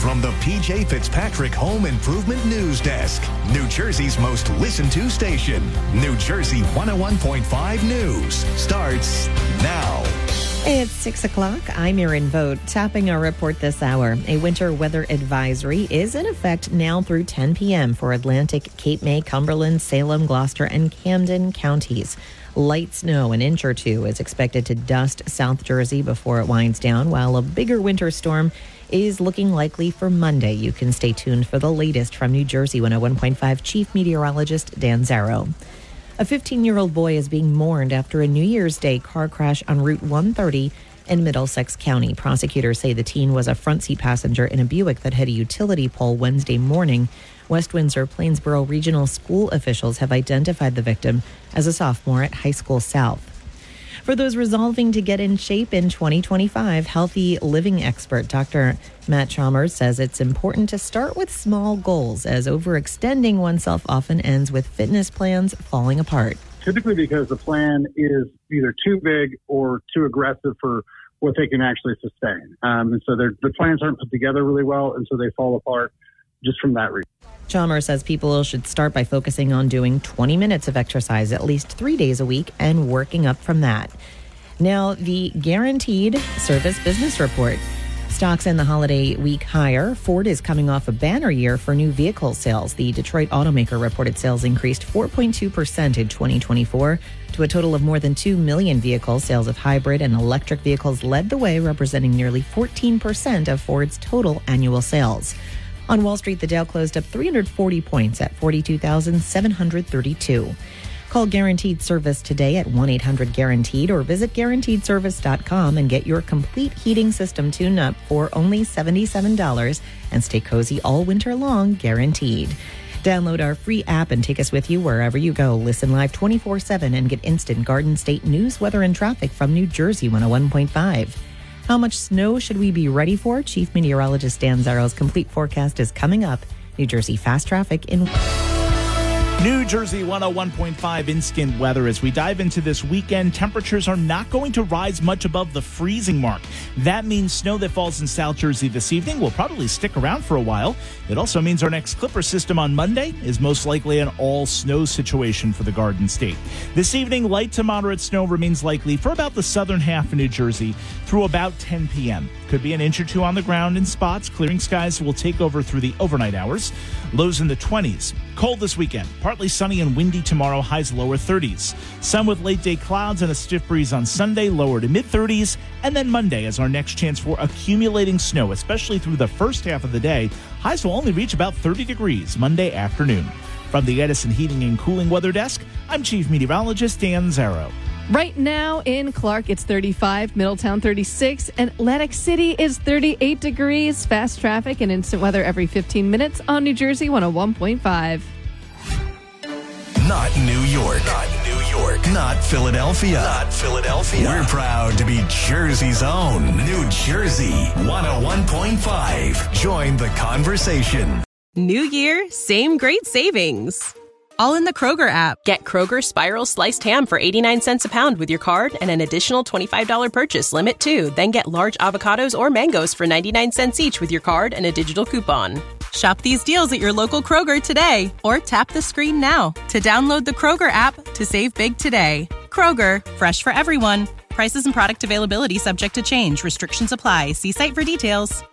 from the PJ Fitzpatrick Home Improvement News Desk, New Jersey's most listened to station. New Jersey 101.5 News starts now. It's 6 o'clock. I'm Erin Vogt. Topping our report this hour, a winter weather advisory is in effect now through 10 p.m. for Atlantic, Cape May, Cumberland, Salem, Gloucester, and Camden counties. Light snow, an inch or two, is expected to dust South Jersey before it winds down, while a bigger winter storm is looking likely for Monday. You can stay tuned for the latest from New Jersey 101.5 Chief Meteorologist Dan Zarrow. A 15-year-old boy is being mourned after a New Year's Day car crash on Route 130 in Middlesex County. Prosecutors say the teen was a front seat passenger in a Buick that hit a utility pole Wednesday morning. West Windsor Plainsboro Regional School officials have identified the victim as a sophomore at High School South. For those resolving to get in shape in 2025, healthy living expert Dr. Matt Chalmers says it's important to start with small goals, as overextending oneself often ends with fitness plans falling apart. Typically because the plan is either too big or too aggressive for what they can actually sustain. And so the plans aren't put together really well, and so they fall apart just from that reason. Chalmers says people should start by focusing on doing 20 minutes of exercise at least 3 days a week and working up from that. Now, the Guaranteed Service Business Report. Stocks in the holiday week higher. Ford is coming off a banner year for new vehicle sales. The Detroit automaker reported sales increased 4.2% in 2024 to a total of more than 2 million vehicles. Sales of hybrid and electric vehicles led the way, representing nearly 14% of Ford's total annual sales. On Wall Street, the Dow closed up 340 points at 42,732. Call Guaranteed Service today at 1-800-GUARANTEED or visit GuaranteedService.com and get your complete heating system tuned up for only $77 and stay cozy all winter long, guaranteed. Download our free app and take us with you wherever you go. Listen live 24/7 and get instant Garden State news, weather, and traffic from New Jersey 101.5. How much snow should we be ready for? Chief Meteorologist Dan Zarrow's complete forecast is coming up. New Jersey fast traffic in New Jersey 101.5 instant weather. As we dive into this weekend, temperatures are not going to rise much above the freezing mark. That means snow that falls in South Jersey this evening will probably stick around for a while. It also means our next Clipper system on Monday is most likely an all-snow situation for the Garden State. This evening, light to moderate snow remains likely for about the southern half of New Jersey through about 10 p.m. Could be an inch or two on the ground in spots. Clearing skies will take over through the overnight hours. Lows in the 20s. Cold this weekend. Partly sunny and windy tomorrow. Highs lower 30s. Sun with late day clouds and a stiff breeze on Sunday. Lower to mid 30s. And then Monday is our next chance for accumulating snow, especially through the first half of the day. Highs will only reach about 30 degrees Monday afternoon. From the Edison Heating and Cooling Weather Desk, I'm Chief Meteorologist Dan Zarrow. Right now in Clark, it's 35, Middletown 36, and Atlantic City is 38 degrees. Fast traffic and instant weather every 15 minutes on New Jersey 101.5. Not New York. Not New York. Not Philadelphia. Not Philadelphia. We're proud to be Jersey's own. New Jersey 101.5. Join the conversation. New year, same great savings. All in the Kroger app. Get Kroger Spiral Sliced Ham for 89 cents a pound with your card and an additional $25 purchase limit too. Then get large avocados or mangoes for 99 cents each with your card and a digital coupon. Shop these deals at your local Kroger today or tap the screen now to download the Kroger app to save big today. Kroger, fresh for everyone. Prices and product availability subject to change. Restrictions apply. See site for details.